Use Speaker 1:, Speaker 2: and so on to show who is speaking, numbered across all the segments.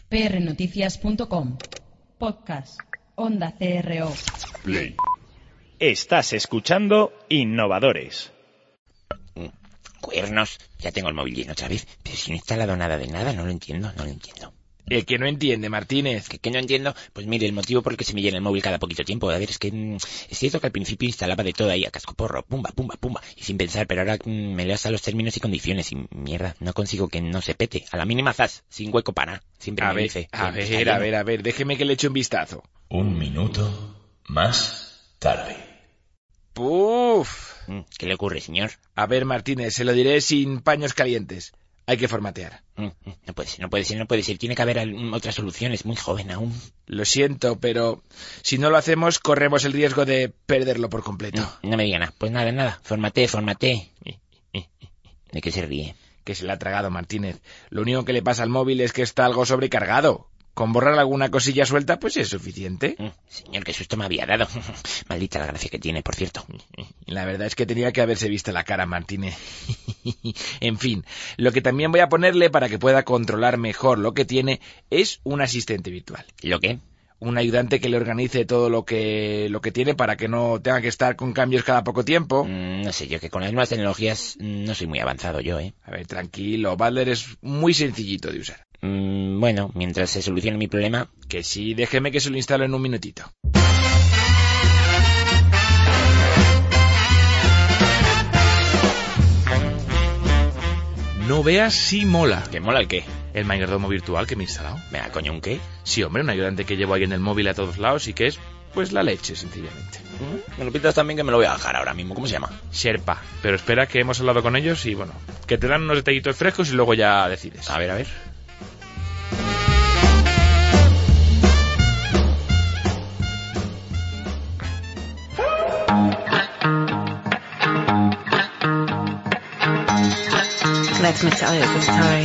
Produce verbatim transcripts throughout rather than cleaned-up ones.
Speaker 1: p r noticias punto com. Podcast. Onda C R O.
Speaker 2: Play. Estás escuchando Innovadores.
Speaker 3: Cuernos, ya tengo el móvil lleno otra vez, pero si no he instalado nada de nada, no lo entiendo, no lo entiendo.
Speaker 4: ¿El que no entiende, Martínez?
Speaker 3: ¿Que, que no entiendo? Pues mire, el motivo por el que se me llena el móvil cada poquito tiempo, a ver, es que mmm, es cierto que al principio instalaba de todo ahí a cascoporro, pumba, pumba, pumba, y sin pensar, pero ahora mmm, me leo hasta los términos y condiciones y mierda, no consigo que no se pete. A la mínima zas, sin hueco para nada, siempre
Speaker 4: a
Speaker 3: me
Speaker 4: ver,
Speaker 3: dice.
Speaker 4: A ver, a ver, a ver, déjeme que le eche un vistazo.
Speaker 5: Un minuto más tarde.
Speaker 4: Puf.
Speaker 3: ¿Qué le ocurre, señor?
Speaker 4: A ver, Martínez, se lo diré sin paños calientes. Hay que formatear.
Speaker 3: No puede ser, no puede ser, no puede ser. Tiene que haber otra solución, es muy joven aún.
Speaker 4: Lo siento, pero si no lo hacemos, corremos el riesgo de perderlo por completo.
Speaker 3: No, no me diga nada. Pues nada, nada. Formateé, formateé. ¿De qué se ríe?
Speaker 4: Que se le ha tragado, Martínez. Lo único que le pasa al móvil es que está algo sobrecargado. Con borrar alguna cosilla suelta, pues es suficiente.
Speaker 3: Señor, qué susto me había dado. Maldita la gracia que tiene, por cierto.
Speaker 4: La verdad es que tenía que haberse visto la cara, Martínez. En fin, lo que también voy a ponerle para que pueda controlar mejor lo que tiene es un asistente virtual.
Speaker 3: ¿Lo qué?
Speaker 4: Un ayudante que le organice todo lo que lo que tiene para que no tenga que estar con cambios cada poco tiempo.
Speaker 3: Mm, no sé, yo que con las nuevas tecnologías no soy muy avanzado yo, ¿eh?
Speaker 4: A ver, tranquilo, Butler es muy sencillito de usar.
Speaker 3: Mm, bueno, mientras se solucione mi problema...
Speaker 4: Que sí, déjeme que se lo instalo en un minutito.
Speaker 6: No veas si mola.
Speaker 3: ¿Qué mola el qué?
Speaker 6: El mayordomo virtual que me he instalado.
Speaker 3: Venga, coño, ¿un qué?
Speaker 6: Sí, hombre, un ayudante que llevo ahí en el móvil a todos lados y que es, pues, la leche, sencillamente.
Speaker 3: ¿Mm? Me lo pintas también que me lo voy a bajar ahora mismo. ¿Cómo se llama?
Speaker 6: Sherpa. Pero espera que hemos hablado con ellos y, bueno, que te dan unos detallitos frescos y luego ya decides.
Speaker 3: A ver, a ver.
Speaker 7: Let me tell you the story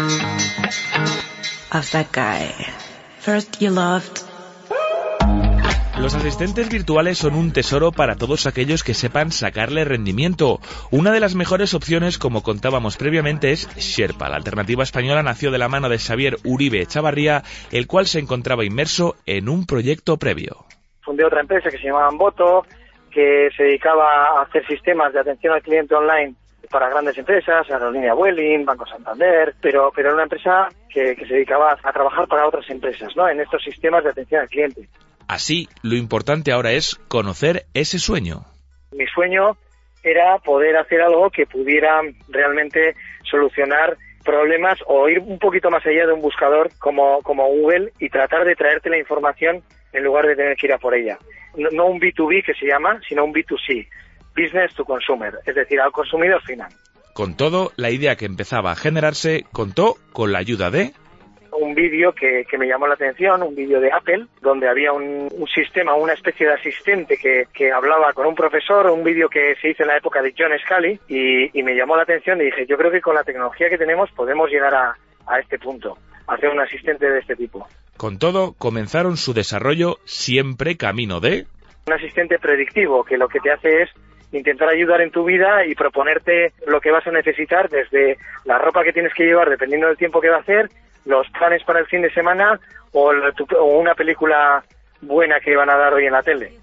Speaker 7: of that guy. First you loved.
Speaker 6: Los asistentes virtuales son un tesoro para todos aquellos que sepan sacarle rendimiento. Una de las mejores opciones, como contábamos previamente, es Sherpa. La alternativa española nació de la mano de Xavier Uribe Chavarría, el cual se encontraba inmerso en un proyecto previo.
Speaker 8: Fundé otra empresa que se llamaba Boto, que se dedicaba a hacer sistemas de atención al cliente online para grandes empresas, Aerolínea Vueling, Banco Santander, pero pero era una empresa que, que se dedicaba a trabajar para otras empresas, ¿no? En estos sistemas de atención al cliente.
Speaker 6: Así, lo importante ahora es conocer ese sueño.
Speaker 8: Mi sueño era poder hacer algo que pudiera realmente solucionar problemas o ir un poquito más allá de un buscador como, como Google y tratar de traerte la información en lugar de tener que ir a por ella. No, no un B dos B que se llama, sino un B dos C. Business to consumer, es decir, al consumidor final.
Speaker 6: Con todo, la idea que empezaba a generarse contó con la ayuda de...
Speaker 8: Un vídeo que, que me llamó la atención, un vídeo de Apple, donde había un, un sistema, una especie de asistente que, que hablaba con un profesor, un vídeo que se hizo en la época de John Scully, y, y me llamó la atención y dije, yo creo que con la tecnología que tenemos podemos llegar a, a este punto, a hacer un asistente de este tipo.
Speaker 6: Con todo, comenzaron su desarrollo siempre camino de...
Speaker 8: Un asistente predictivo, que lo que te hace es intentar ayudar en tu vida y proponerte lo que vas a necesitar, desde la ropa que tienes que llevar dependiendo del tiempo que va a hacer, los planes para el fin de semana o, el, tu, o una película buena que van a dar hoy en la tele.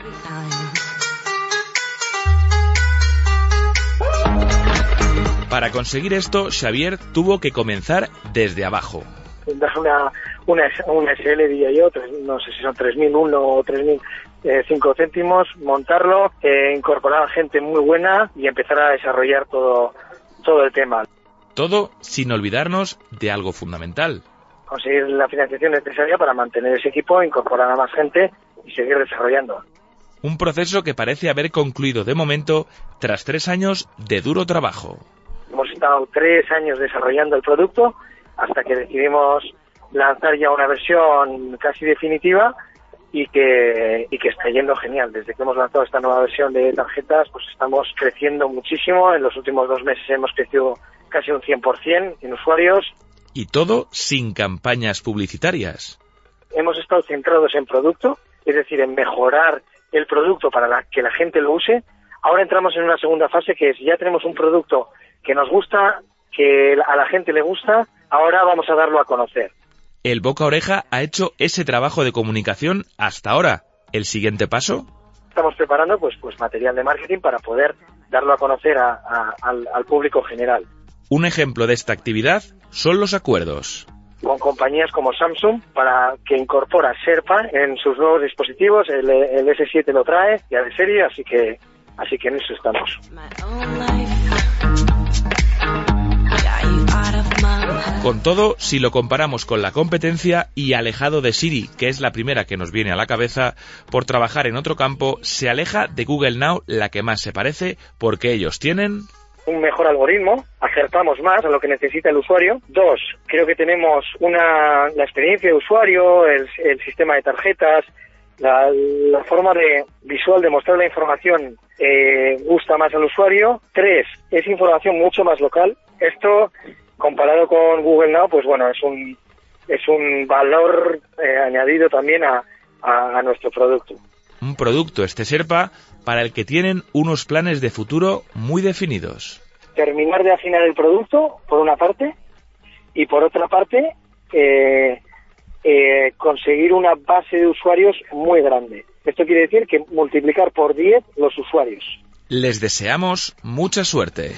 Speaker 6: Para conseguir esto, Xavier tuvo que comenzar desde abajo.
Speaker 8: Das una, una, una S L, diría yo, tres, no sé si son tres mil uno o tres mil cinco céntimos, montarlo, eh, incorporar a gente muy buena y empezar a desarrollar todo, todo el tema.
Speaker 6: Todo sin olvidarnos de algo fundamental.
Speaker 8: Conseguir la financiación necesaria para mantener ese equipo, incorporar a más gente y seguir desarrollando.
Speaker 6: Un proceso que parece haber concluido de momento tras tres años de duro trabajo.
Speaker 8: Hemos estado tres años desarrollando el producto hasta que decidimos lanzar ya una versión casi definitiva y que, y que está yendo genial. Desde que hemos lanzado esta nueva versión de tarjetas, pues estamos creciendo muchísimo. En los últimos dos meses hemos crecido casi un cien por ciento en usuarios.
Speaker 6: Y todo sin campañas publicitarias.
Speaker 8: Hemos estado centrados en producto, es decir, en mejorar el producto para la, que la gente lo use. Ahora entramos en una segunda fase que es, ya tenemos un producto que nos gusta, que a la gente le gusta, ahora vamos a darlo a conocer.
Speaker 6: el boca a oreja ha hecho ese trabajo de comunicación hasta ahora. ¿El siguiente paso?
Speaker 8: Estamos preparando pues, pues material de marketing para poder darlo a conocer a, a, al, al público general.
Speaker 6: Un ejemplo de esta actividad son los acuerdos.
Speaker 8: Con compañías como Samsung, para que incorpora Sherpa en sus nuevos dispositivos, el, el ese siete lo trae, ya de serie, así que, así que en eso estamos.
Speaker 6: Con todo, si lo comparamos con la competencia y alejado de Siri, que es la primera que nos viene a la cabeza, por trabajar en otro campo, se aleja de Google Now la que más se parece, porque ellos tienen
Speaker 8: un mejor algoritmo, acertamos más a lo que necesita el usuario. Dos, creo que tenemos una la experiencia de usuario, el, el sistema de tarjetas, la, la forma de visual de mostrar la información eh, gusta más al usuario. Tres, es información mucho más local. Esto, comparado con Google Now, pues bueno, es un es un valor eh, añadido también a, a, a nuestro producto.
Speaker 6: Un producto, este Sherpa, para el que tienen unos planes de futuro muy definidos.
Speaker 8: Terminar de afinar el producto, por una parte, y por otra parte, eh, eh, conseguir una base de usuarios muy grande. Esto quiere decir que multiplicar por diez los usuarios.
Speaker 6: Les deseamos mucha suerte.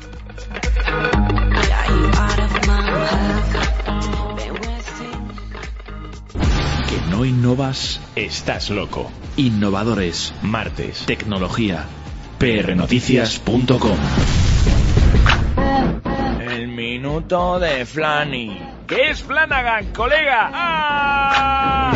Speaker 5: Que no innovas,
Speaker 2: Estás loco.
Speaker 5: innovadores,
Speaker 2: Martes.
Speaker 5: tecnología, p r noticias punto com.
Speaker 2: El minuto de Flanny.
Speaker 6: ¿Qué es Flanagan, colega? ¡Ah!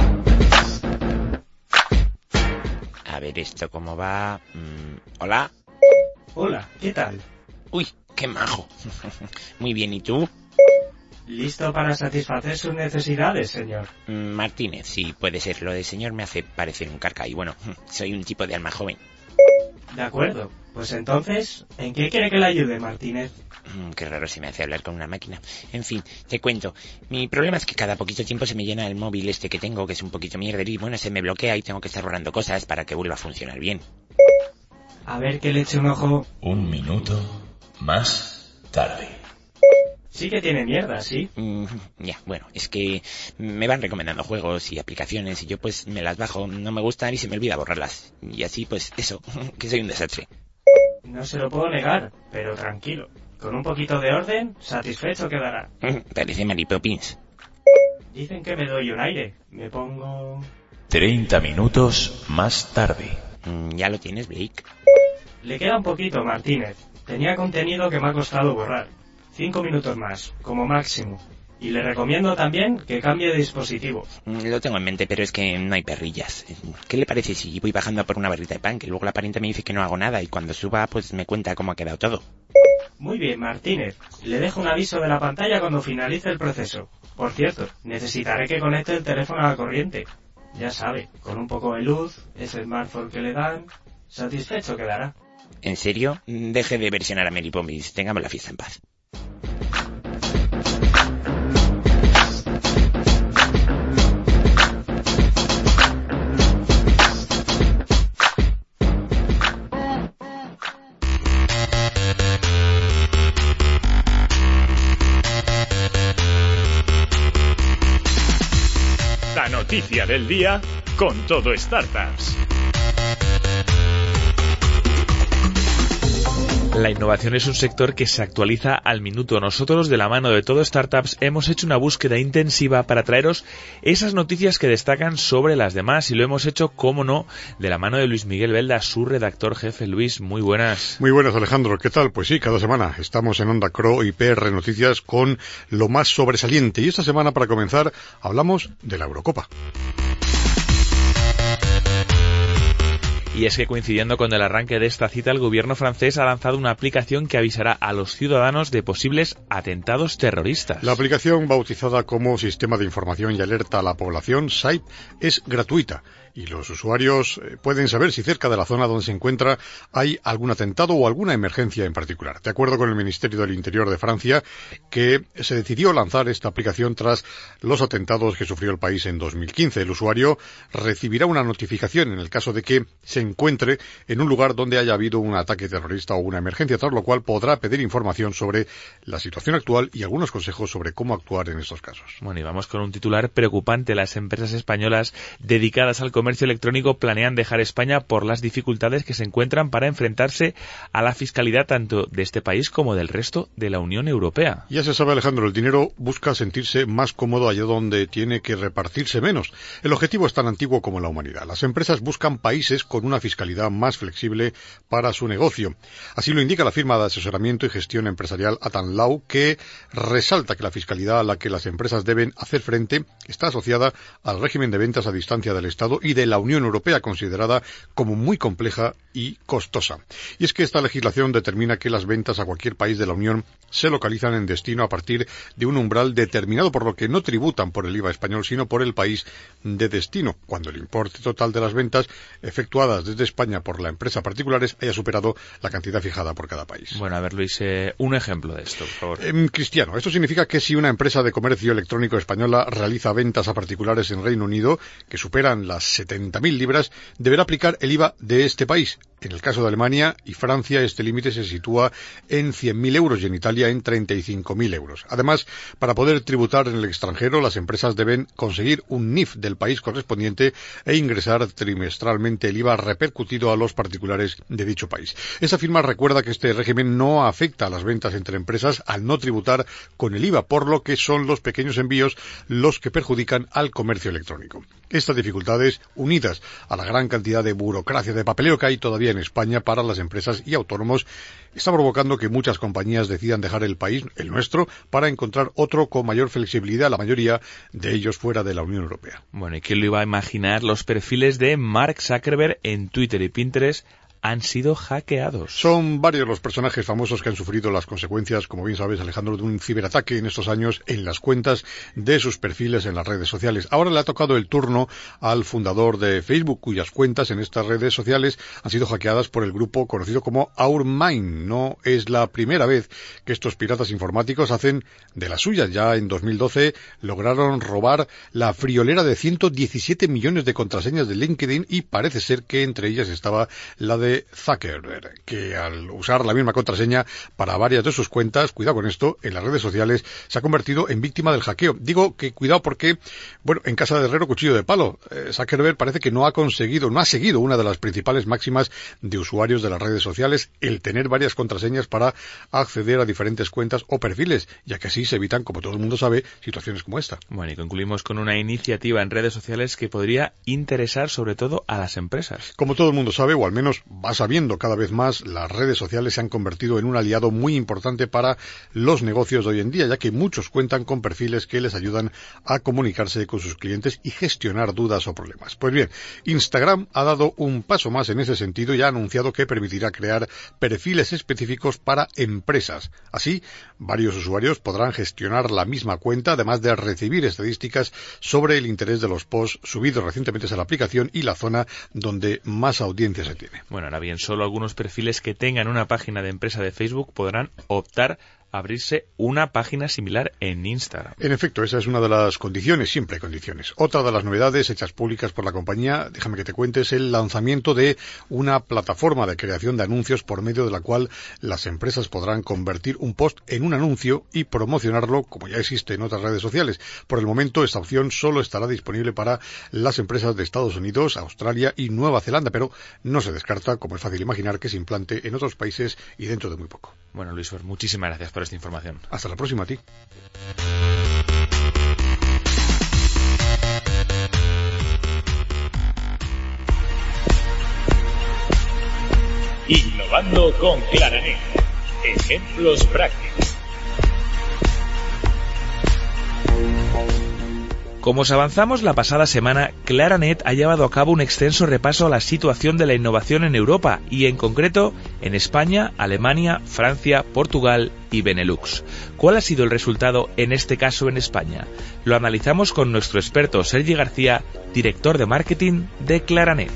Speaker 3: A ver esto cómo va. Mm, ¿Hola?
Speaker 9: Hola, ¿qué tal?
Speaker 3: Uy, qué majo. Muy bien, ¿y tú?
Speaker 9: ¿Listo para satisfacer sus necesidades, señor?
Speaker 3: Mm, Martínez, sí, puede ser. Lo de señor me hace parecer un carca y bueno, soy un tipo de alma joven.
Speaker 9: De acuerdo. Pues entonces, ¿en qué quiere que le ayude, Martínez?
Speaker 3: Mm, qué raro se me hace hablar con una máquina. En fin, te cuento. Mi problema es que cada poquito tiempo se me llena el móvil este que tengo, que es un poquito mierder, y bueno, se me bloquea y tengo que estar borrando cosas para que vuelva a funcionar bien.
Speaker 9: A ver que le eche un ojo.
Speaker 5: Un minuto más tarde.
Speaker 9: Sí que tiene mierda, ¿sí?
Speaker 3: Mm, ya, bueno, es que me van recomendando juegos y aplicaciones y yo pues me las bajo, no me gustan y se me olvida borrarlas. Y así pues eso, que soy un desastre.
Speaker 9: No se lo puedo negar, pero tranquilo. Con un poquito de orden, satisfecho quedará.
Speaker 3: Parece Mary Poppins.
Speaker 9: Dicen que me doy un aire. Me pongo...
Speaker 5: Treinta minutos más tarde.
Speaker 3: Mm, ya lo tienes, Blake.
Speaker 9: Le queda un poquito, Martínez. Tenía contenido que me ha costado borrar. Cinco minutos más, como máximo. Y le recomiendo también que cambie de dispositivo.
Speaker 3: Mm, lo tengo en mente, pero es que no hay perrillas. ¿Qué le parece si voy bajando por una barrita de pan, que luego la parienta me dice que no hago nada y cuando suba pues me cuenta cómo ha quedado todo?
Speaker 9: Muy bien, Martínez. Le dejo un aviso de la pantalla cuando finalice el proceso. Por cierto, necesitaré que conecte el teléfono a la corriente. Ya sabe, con un poco de luz, ese smartphone que le dan, satisfecho quedará.
Speaker 3: ¿En serio? Deje de versionar a Mary Poppins. Tengamos la fiesta en paz.
Speaker 2: La noticia del día con Todo Startups.
Speaker 6: La innovación es un sector que se actualiza al minuto. Nosotros, de la mano de Todo Startups, hemos hecho una búsqueda intensiva para traeros esas noticias que destacan sobre las demás y lo hemos hecho, cómo no, de la mano de Luis Miguel Belda, su redactor jefe. Luis, muy buenas.
Speaker 10: Muy buenas, Alejandro. ¿Qué tal? Pues sí, cada semana estamos en Onda Cro y P R Noticias con lo más sobresaliente. Y esta semana, para comenzar, hablamos de la Eurocopa.
Speaker 6: Y es que coincidiendo con el arranque de esta cita, el gobierno francés ha lanzado una aplicación que avisará a los ciudadanos de posibles atentados terroristas.
Speaker 10: La aplicación, bautizada como Sistema de Información y Alerta a la Población, S A I P, es gratuita y los usuarios eh, pueden saber si cerca de la zona donde se encuentra hay algún atentado o alguna emergencia en particular. De acuerdo con el Ministerio del Interior de Francia, que se decidió lanzar esta aplicación tras los atentados que sufrió el país en dos mil quince. El usuario recibirá una notificación en el caso de que se encuentre en un lugar donde haya habido un ataque terrorista o una emergencia, tras lo cual podrá pedir información sobre la situación actual y algunos consejos sobre cómo actuar en estos casos.
Speaker 6: Bueno, y vamos con un titular preocupante. Las empresas españolas dedicadas al comercio electrónico planean dejar España por las dificultades que se encuentran para enfrentarse a la fiscalidad tanto de este país como del resto de la Unión Europea.
Speaker 10: Ya se sabe, Alejandro, el dinero busca sentirse más cómodo allá donde tiene que repartirse menos. El objetivo es tan antiguo como la humanidad. Las empresas buscan países con una fiscalidad más flexible para su negocio. Así lo indica la firma de asesoramiento y gestión empresarial Atan Law, que resalta que la fiscalidad a la que las empresas deben hacer frente está asociada al régimen de ventas a distancia del Estado y de la Unión Europea, considerada como muy compleja y costosa. Y es que esta legislación determina que las ventas a cualquier país de la Unión se localizan en destino a partir de un umbral determinado, por lo que no tributan por el I V A español, sino por el país de destino, cuando el importe total de las ventas efectuadas desde España por la empresa particulares haya superado la cantidad fijada por cada país.
Speaker 6: Bueno, a ver, Luis, eh, un ejemplo de esto, por favor.
Speaker 10: Eh, Cristiano, esto significa que si una empresa de comercio electrónico española realiza ventas a particulares en Reino Unido que superan las setenta mil libras, deberá aplicar el I V A de este país. En el caso de Alemania y Francia, este límite se sitúa en cien mil euros y en Italia en treinta y cinco mil euros. Además, para poder tributar en el extranjero, las empresas deben conseguir un N I F del país correspondiente e ingresar trimestralmente el I V A repercutido a los particulares de dicho país. Esta firma recuerda que este régimen no afecta a las ventas entre empresas al no tributar con el I V A, por lo que son los pequeños envíos los que perjudican al comercio electrónico. Estas dificultades, unidas a la gran cantidad de burocracia, de papeleo que hay todavía en España para las empresas y autónomos, está provocando que muchas compañías decidan dejar el país, el nuestro, para encontrar otro con mayor flexibilidad, la mayoría de ellos fuera de la Unión Europea.
Speaker 6: Bueno, ¿y quién lo iba a imaginar? Los perfiles de Mark Zuckerberg en Twitter y Pinterest han sido hackeados.
Speaker 10: Son varios los personajes famosos que han sufrido las consecuencias, como bien sabes, Alejandro, de un ciberataque en estos años en las cuentas de sus perfiles en las redes sociales. Ahora le ha tocado el turno al fundador de Facebook, cuyas cuentas en estas redes sociales han sido hackeadas por el grupo conocido como OurMine. No es la primera vez que estos piratas informáticos hacen de las suyas. Ya en dos mil doce lograron robar la friolera de ciento diecisiete millones de contraseñas de LinkedIn y parece ser que entre ellas estaba la de Zuckerberg, que al usar la misma contraseña para varias de sus cuentas, cuidado con esto, en las redes sociales se ha convertido en víctima del hackeo. Digo que cuidado porque, bueno, en casa de herrero cuchillo de palo. Eh, Zuckerberg parece que no ha conseguido, no ha seguido una de las principales máximas de usuarios de las redes sociales, el tener varias contraseñas para acceder a diferentes cuentas o perfiles, ya que así se evitan, como todo el mundo sabe, situaciones como esta.
Speaker 6: Bueno, y concluimos con una iniciativa en redes sociales que podría interesar sobre todo a las empresas.
Speaker 10: Como todo el mundo sabe, o al menos va sabiendo cada vez más, las redes sociales se han convertido en un aliado muy importante para los negocios de hoy en día, ya que muchos cuentan con perfiles que les ayudan a comunicarse con sus clientes y gestionar dudas o problemas. Pues bien, Instagram ha dado un paso más en ese sentido y ha anunciado que permitirá crear perfiles específicos para empresas. Así, varios usuarios podrán gestionar la misma cuenta, además de recibir estadísticas sobre el interés de los posts subidos recientemente a la aplicación y la zona donde más audiencia se tiene.
Speaker 6: Bueno, ahora bien, solo algunos perfiles que tengan una página de empresa de Facebook podrán optar a abrirse una página similar en Instagram.
Speaker 10: En efecto, esa es una de las condiciones, siempre hay condiciones. Otra de las novedades hechas públicas por la compañía, déjame que te cuente, es el lanzamiento de una plataforma de creación de anuncios por medio de la cual las empresas podrán convertir un post en un anuncio y promocionarlo como ya existe en otras redes sociales. Por el momento, esta opción solo estará disponible para las empresas de Estados Unidos, Australia y Nueva Zelanda, pero no se descarta, como es fácil imaginar, que se implante en otros países y dentro de muy poco.
Speaker 6: Bueno, Luis, muchísimas gracias por esta información.
Speaker 10: Hasta la próxima a ti.
Speaker 2: Innovando con Claranet. Ejemplos prácticos.
Speaker 6: Como os avanzamos la pasada semana, Claranet ha llevado a cabo un extenso repaso a la situación de la innovación en Europa y en concreto en España, Alemania, Francia, Portugal y y Benelux. ¿Cuál ha sido el resultado en este caso en España? Lo analizamos con nuestro experto Sergi García, director de marketing de Claranet.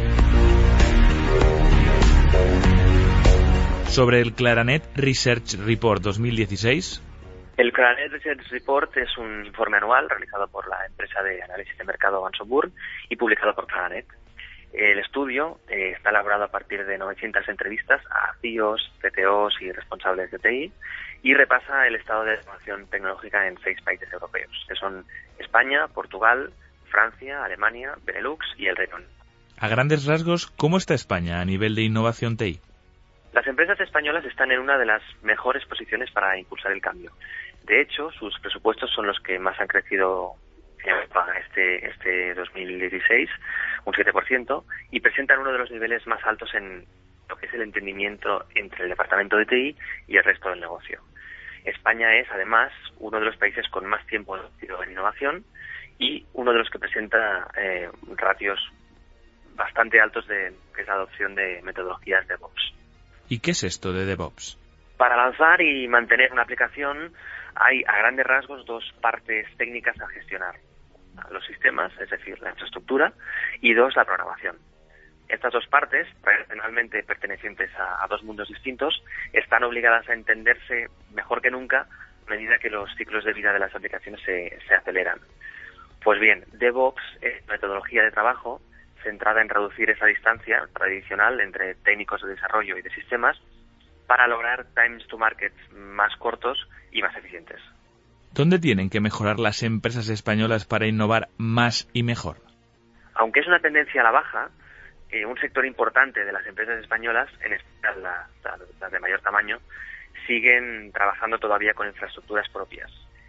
Speaker 6: Sobre el Claranet Research Report dos mil dieciséis...
Speaker 11: El Claranet Research Report es un informe anual realizado por la empresa de análisis de mercado Van Burn y publicado por Claranet. El estudio eh, está elaborado a partir de novecientas entrevistas a C E Os, C T Os y responsables de T I y repasa el estado de innovación tecnológica en seis países europeos, que son España, Portugal, Francia, Alemania, Benelux y el Reino Unido.
Speaker 6: A grandes rasgos, ¿cómo está España a nivel de innovación T I?
Speaker 11: Las empresas españolas están en una de las mejores posiciones para impulsar el cambio. De hecho, sus presupuestos son los que más han crecido para este, este dos mil dieciséis, un siete por ciento, y presentan uno de los niveles más altos en lo que es el entendimiento entre el departamento de T I y el resto del negocio. España es, además, uno de los países con más tiempo en innovación y uno de los que presenta eh, ratios bastante altos de que es la adopción de metodologías de DevOps.
Speaker 6: ¿Y qué es esto de DevOps?
Speaker 11: Para lanzar y mantener una aplicación hay a grandes rasgos dos partes técnicas a gestionar. Los sistemas, es decir, la infraestructura, y dos, la programación. Estas dos partes, tradicionalmente pertenecientes a, a dos mundos distintos, están obligadas a entenderse mejor que nunca a medida que los ciclos de vida de las aplicaciones se, se aceleran. Pues bien, DevOps es metodología de trabajo centrada en reducir esa distancia tradicional entre técnicos de desarrollo y de sistemas para lograr times to market más cortos y más eficientes.
Speaker 6: ¿Dónde tienen que mejorar las empresas españolas para innovar más y mejor?
Speaker 11: Aunque es una tendencia a la baja, eh, un sector importante de las empresas españolas, en especial las, las de mayor tamaño, siguen trabajando todavía con infraestructuras propias.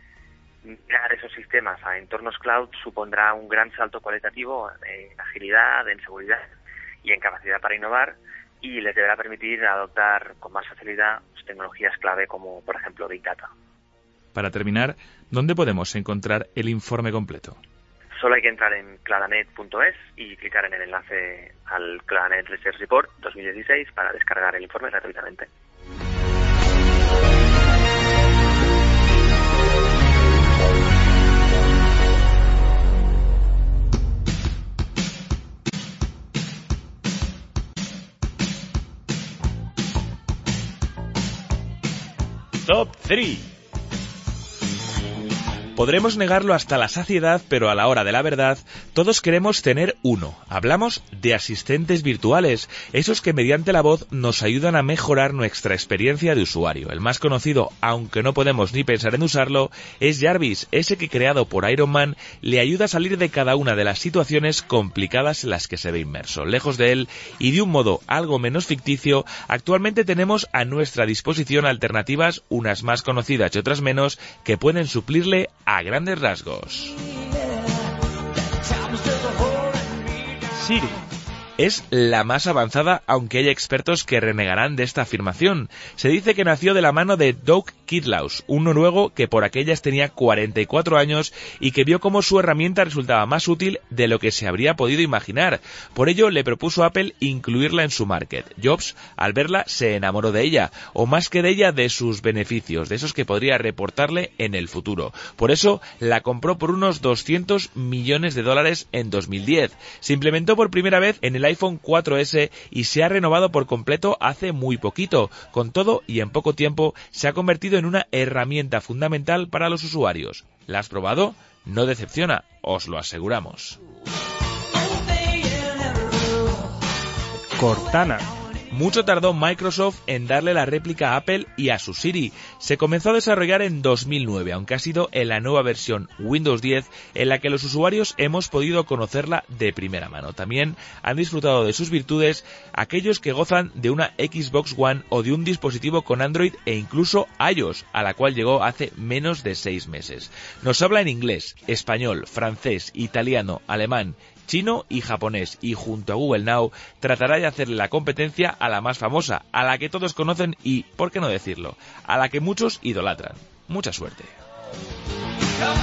Speaker 11: Migrar esos sistemas a entornos cloud supondrá un gran salto cualitativo en agilidad, en seguridad y en capacidad para innovar, y les deberá permitir adoptar con más facilidad tecnologías clave como, por ejemplo, Big Data.
Speaker 6: Para terminar, ¿dónde podemos encontrar el informe completo?
Speaker 11: Solo hay que entrar en claranet punto es y clicar en el enlace al Claranet Research Report dos mil dieciséis para descargar el informe gratuitamente.
Speaker 2: Top tres.
Speaker 6: Podremos negarlo hasta la saciedad, pero a la hora de la verdad, todos queremos tener uno. Hablamos de asistentes virtuales, esos que mediante la voz nos ayudan a mejorar nuestra experiencia de usuario. El más conocido, aunque no podemos ni pensar en usarlo, es Jarvis, ese que creado por Iron Man le ayuda a salir de cada una de las situaciones complicadas en las que se ve inmerso. Lejos de él, y de un modo algo menos ficticio, actualmente tenemos a nuestra disposición alternativas, unas más conocidas y otras menos, que pueden suplirle a grandes rasgos.
Speaker 9: Siri
Speaker 6: es la más avanzada, aunque hay expertos que renegarán de esta afirmación. Se dice que nació de la mano de Doug Kitlaus, un noruego que por aquellas tenía cuarenta y cuatro años y que vio cómo su herramienta resultaba más útil de lo que se habría podido imaginar. Por ello le propuso a Apple incluirla en su market. Jobs, al verla, se enamoró de ella, o más que de ella, de sus beneficios, de esos que podría reportarle en el futuro. Por eso la compró por unos doscientos millones de dólares en dos mil diez. Se implementó por primera vez en el iPhone cuatro ese y se ha renovado por completo hace muy poquito. Con todo, y en poco tiempo, se ha convertido en una herramienta fundamental para los usuarios. ¿La has probado? No decepciona, os lo aseguramos.
Speaker 9: Cortana.
Speaker 6: Mucho tardó Microsoft en darle la réplica a Apple y a su Siri. Se comenzó a desarrollar en dos mil nueve, aunque ha sido en la nueva versión Windows diez en la que los usuarios hemos podido conocerla de primera mano. También han disfrutado de sus virtudes aquellos que gozan de una Xbox One o de un dispositivo con Android e incluso iOS, a la cual llegó hace menos de seis meses. Nos habla en inglés, español, francés, italiano, alemán, chino y japonés, y junto a Google Now tratará de hacerle la competencia a la más famosa, a la que todos conocen y, ¿por qué no decirlo?, a la que muchos idolatran. Mucha suerte.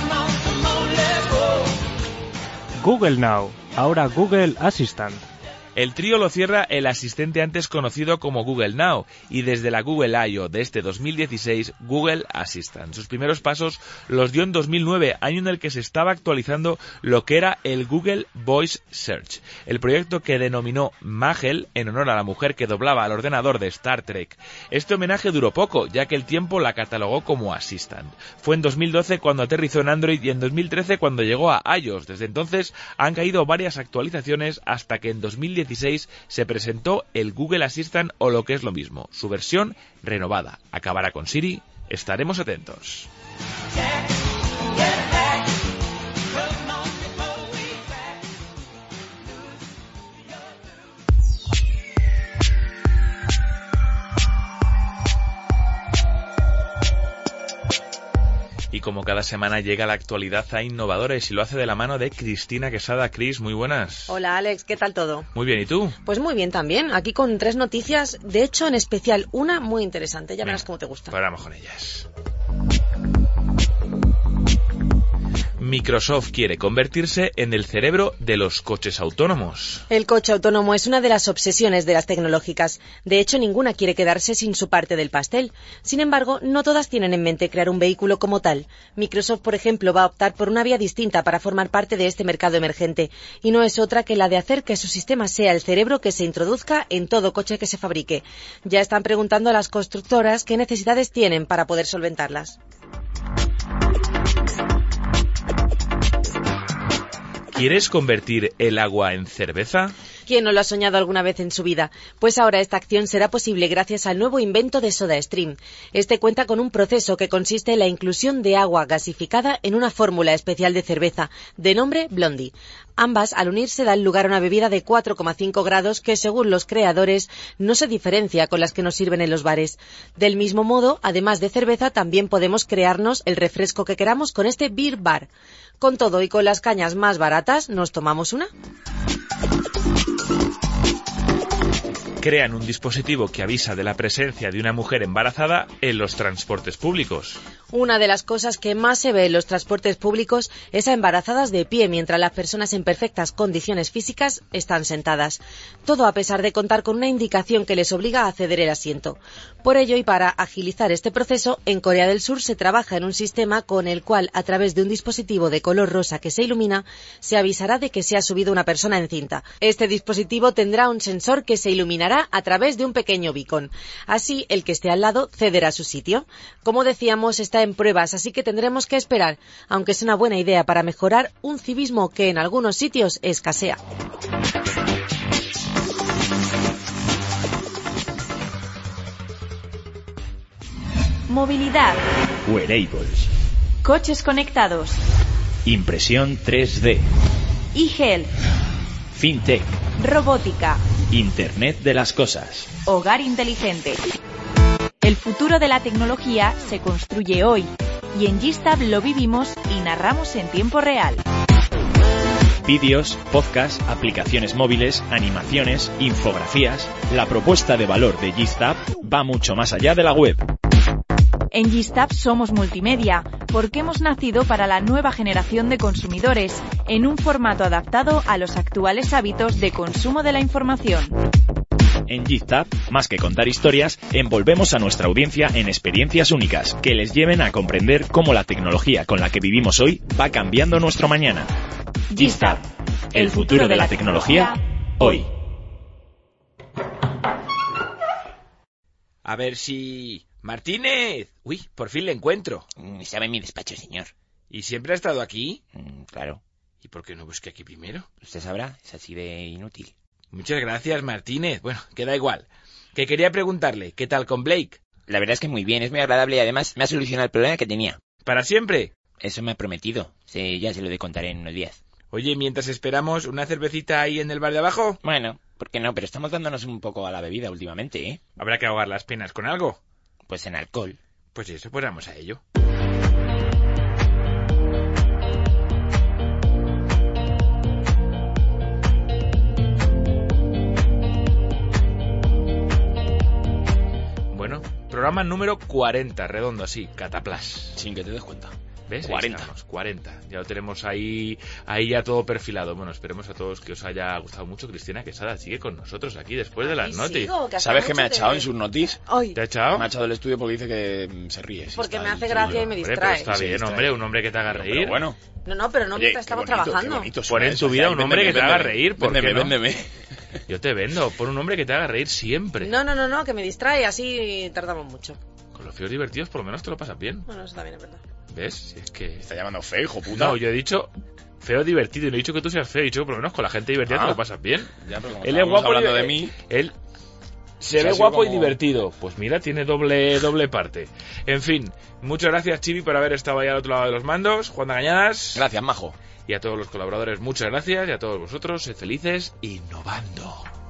Speaker 9: Google Now, ahora Google Assistant.
Speaker 6: El trío lo cierra el asistente antes conocido como Google Now y desde la Google I O de este dos mil dieciséis, Google Assistant. Sus primeros pasos los dio en dos mil nueve, año en el que se estaba actualizando lo que era el Google Voice Search, el proyecto que denominó Magel en honor a la mujer que doblaba al ordenador de Star Trek. Este homenaje duró poco, ya que el tiempo la catalogó como Assistant. Fue en dos mil doce cuando aterrizó en Android y en dos mil trece cuando llegó a iOS. Desde entonces han caído varias actualizaciones hasta que en dos mil dieciséis se presentó el Google Assistant, o lo que es lo mismo, su versión renovada. ¿Acabará con Siri? Estaremos atentos. Y como cada semana llega la actualidad a Innovadores y lo hace de la mano de Cristina Quesada. Cris, muy buenas.
Speaker 12: Hola Alex, ¿qué tal todo?
Speaker 6: Muy bien, ¿y tú?
Speaker 12: Pues muy bien también, aquí con tres noticias, de hecho en especial una muy interesante, ya verás cómo te gusta.
Speaker 6: Pues vamos con ellas. Microsoft quiere convertirse en el cerebro de los coches autónomos.
Speaker 12: El coche autónomo es una de las obsesiones de las tecnológicas. De hecho, ninguna quiere quedarse sin su parte del pastel. Sin embargo, no todas tienen en mente crear un vehículo como tal. Microsoft, por ejemplo, va a optar por una vía distinta para formar parte de este mercado emergente. Y no es otra que la de hacer que su sistema sea el cerebro que se introduzca en todo coche que se fabrique. Ya están preguntando a las constructoras qué necesidades tienen para poder solventarlas.
Speaker 6: ¿Quieres convertir el agua en cerveza?
Speaker 12: ¿Quién no lo ha soñado alguna vez en su vida? Pues ahora esta acción será posible gracias al nuevo invento de SodaStream. Este cuenta con un proceso que consiste en la inclusión de agua gasificada en una fórmula especial de cerveza, de nombre Blondie. Ambas, al unirse, dan lugar a una bebida de cuatro coma cinco grados que, según los creadores, no se diferencia con las que nos sirven en los bares. Del mismo modo, además de cerveza, también podemos crearnos el refresco que queramos con este Beer Bar. Con todo y con las cañas más baratas, ¿nos tomamos una?
Speaker 6: Crean un dispositivo que avisa de la presencia de una mujer embarazada en los transportes públicos.
Speaker 12: Una de las cosas que más se ve en los transportes públicos es a embarazadas de pie mientras las personas en perfectas condiciones físicas están sentadas. Todo a pesar de contar con una indicación que les obliga a ceder el asiento. Por ello y para agilizar este proceso, en Corea del Sur se trabaja en un sistema con el cual, a través de un dispositivo de color rosa que se ilumina, se avisará de que se ha subido una persona encinta. Este dispositivo tendrá un sensor que se iluminará a través de un pequeño beacon. Así, el que esté al lado cederá su sitio. Como decíamos, está en pruebas, así que tendremos que esperar, aunque es una buena idea para mejorar un civismo que en algunos sitios escasea.
Speaker 13: Movilidad.
Speaker 5: Wearables.
Speaker 13: Coches conectados.
Speaker 5: Impresión tres D.
Speaker 13: E-Health.
Speaker 5: Fintech.
Speaker 13: Robótica.
Speaker 5: Internet de las cosas.
Speaker 13: Hogar inteligente. El futuro de la tecnología se construye hoy y en Gistab lo vivimos y narramos en tiempo real.
Speaker 5: Vídeos, podcasts, aplicaciones móviles, animaciones, infografías. La propuesta de valor de Gistab va mucho más allá de la web.
Speaker 13: En Gistab somos multimedia, porque hemos nacido para la nueva generación de consumidores, en un formato adaptado a los actuales hábitos de consumo de la información.
Speaker 5: En Gistab, más que contar historias, envolvemos a nuestra audiencia en experiencias únicas que les lleven a comprender cómo la tecnología con la que vivimos hoy va cambiando nuestro mañana. Gistab, el futuro de la tecnología, hoy.
Speaker 4: A ver si... ¡Martínez! Uy, por fin le encuentro.
Speaker 3: Estaba en mi despacho, señor.
Speaker 4: ¿Y siempre ha estado aquí?
Speaker 3: Mm, claro.
Speaker 4: ¿Y por qué no busqué aquí primero?
Speaker 3: Usted sabrá, es así de inútil.
Speaker 4: Muchas gracias, Martínez. Bueno, queda igual. Que quería preguntarle, ¿qué tal con Blake?
Speaker 3: La verdad es que muy bien, es muy agradable y además me ha solucionado el problema que tenía.
Speaker 4: ¿Para siempre?
Speaker 3: Eso me ha prometido. Sí, ya se lo de contar en unos días.
Speaker 4: Oye, mientras esperamos, ¿una cervecita ahí en el bar de abajo?
Speaker 3: Bueno, ¿por qué no? Pero estamos dándonos un poco a la bebida últimamente, ¿eh?
Speaker 4: Habrá que ahogar las penas con algo.
Speaker 3: Pues en alcohol.
Speaker 4: Pues eso, pues vamos a ello. Bueno, programa número cuarenta, redondo así, cataplas.
Speaker 3: Sin que te des cuenta.
Speaker 6: ¿Ves?
Speaker 3: cuarenta.
Speaker 6: Ahí estamos, cuarenta. Ya lo tenemos ahí, ahí ya todo perfilado. Bueno, esperemos a todos que os haya gustado mucho. Cristina Quesada sigue con nosotros aquí después de las
Speaker 12: Aquí
Speaker 6: notis.
Speaker 12: sigo, que hace
Speaker 3: ¿Sabes que me ha
Speaker 12: mucho
Speaker 3: echado
Speaker 12: que-
Speaker 3: en sus notis?
Speaker 12: Ay,
Speaker 6: ¿Te ha echado?
Speaker 3: Me ha echado del estudio porque dice que mm, se ríe. si
Speaker 12: porque
Speaker 3: está
Speaker 12: me
Speaker 3: el
Speaker 12: hace
Speaker 3: tío.
Speaker 12: gracia y me
Speaker 6: Hombre,
Speaker 12: distrae.
Speaker 6: pero está
Speaker 3: Sí,
Speaker 6: bien,
Speaker 3: distrae.
Speaker 6: hombre, un hombre que te haga
Speaker 3: Pero
Speaker 6: reír.
Speaker 3: bueno.
Speaker 12: No, no, pero no
Speaker 3: Oye,
Speaker 12: mientras
Speaker 3: qué
Speaker 12: estamos
Speaker 3: bonito, qué
Speaker 12: trabajando.
Speaker 3: bonito
Speaker 6: Pon
Speaker 3: suena
Speaker 6: en
Speaker 3: eso.
Speaker 6: tu vida un hombre que te haga
Speaker 3: véndeme.
Speaker 6: reír, ¿por qué
Speaker 3: Véndeme,
Speaker 6: no?
Speaker 3: véndeme.
Speaker 6: Yo te vendo, pon un hombre que te haga reír siempre.
Speaker 12: No, no, no, no, que me distrae, así tardamos mucho.
Speaker 6: Con los feos divertidos por lo menos te lo pasas bien.
Speaker 12: Bueno, eso también es verdad.
Speaker 6: ¿Ves? Si es que...
Speaker 3: Está llamando feo, hijo puta.
Speaker 6: No, yo he dicho feo divertido y no he dicho que tú seas feo, he dicho que por lo menos con la gente divertida
Speaker 3: Ah.
Speaker 6: te lo pasas bien.
Speaker 3: Ya, pero como
Speaker 6: Él es
Speaker 3: estábamos
Speaker 6: guapo y
Speaker 3: hablando de
Speaker 6: eh,
Speaker 3: mí.
Speaker 6: Él se
Speaker 3: Se ha
Speaker 6: ve
Speaker 3: sido
Speaker 6: guapo y
Speaker 3: como-
Speaker 6: divertido. Pues mira, tiene doble doble parte. En fin, muchas gracias Chibi por haber estado ahí al otro lado de los mandos. Juan de Gañadas.
Speaker 3: Gracias, majo.
Speaker 6: Y a todos los colaboradores, muchas gracias. Y a todos vosotros, sed felices innovando.